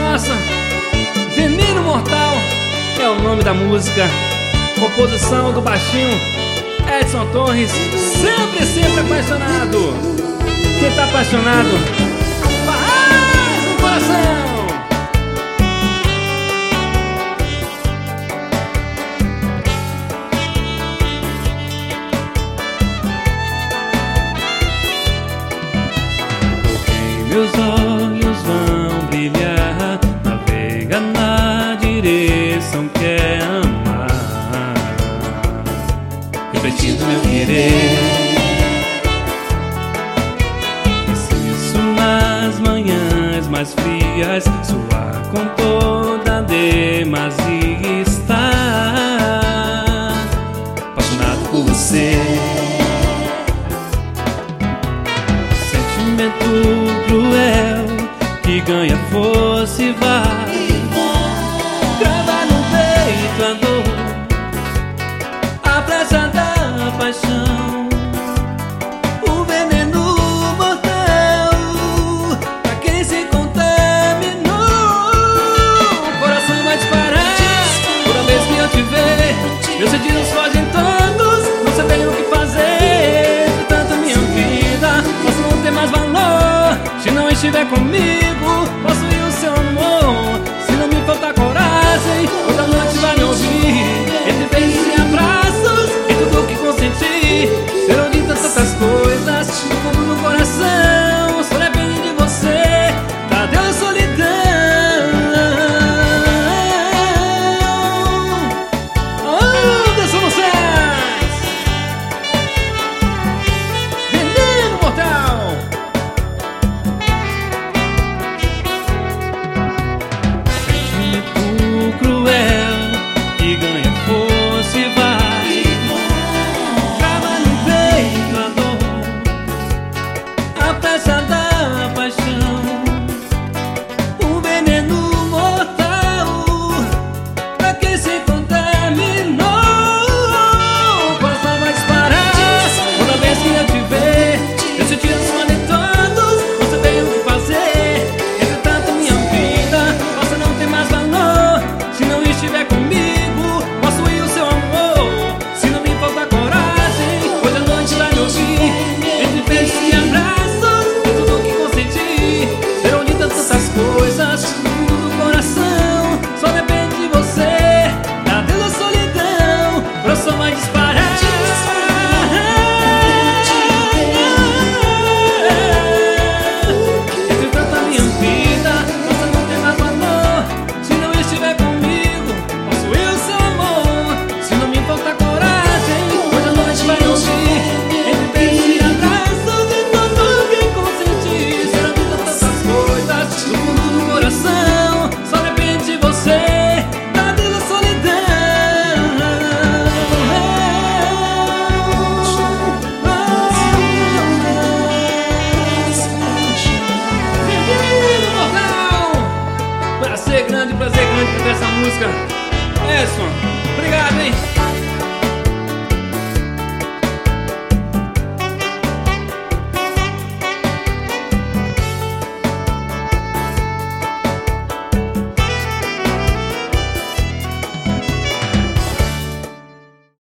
nossa. Veneno Mortal é o nome da música. Composição do baixinho Edson Torres. Sempre, sempre apaixonado. Quem tá apaixonado, faz no coração. Meus olhos vão brilhar, navega na direção que é amar, refletindo meu querer. Preciso nas manhãs mais frias suar com toda a demasia, estar apaixonado por você. Cruel que ganha força e vai grava no peito a dor, a flecha da paixão, o veneno mortal pra quem se contaminou. O coração vai disparar toda vez que eu te ver. Meus sentidos fogem todos, não sei bem o que fazer. De tanto minha vida posso não ter mais valor. Se não estiver comigo, possuir o seu amor. Se não me faltar coragem, outra noite vai me ouvir. Entre beijos e abraços, e tudo que consenti. Serão ditas tantas coisas no fundo do coração. Só depende de você, da Deus a solidão. Oh, Deus Soluções, Veneno Mortal. Que ganha força e vai grava no peito a dor, a flecha da paixão, o veneno mortal pra quem se contaminou. O coração vai disparar toda vez que eu te ver. Meus sentidos podem todos, não sei bem o que fazer. Entretanto minha vida possa não ter mais valor. Se não estiver comigo, possuir o seu amor. Se não me faltar coragem, hoje à noite vai me ouvir. Entre beijos e abraços, e tudo que consenti. Serão ditas tantas coisas no fundo do coração. Só depende de você, da Deus a solidão. O coração vai disparar. Entretanto a minha vida possa não ter mais valor. Se não estiver comigo, possuir o seu amor. Se não me faltar coragem, hoje à noite vai me ouvir. Entre beijos e abraços, e tudo que consenti. Serão ditas tantas coisas no fundo do coração. Só depende de você, da Deus a solidão. Veneno Mortal. Prazer grande cantar essa música.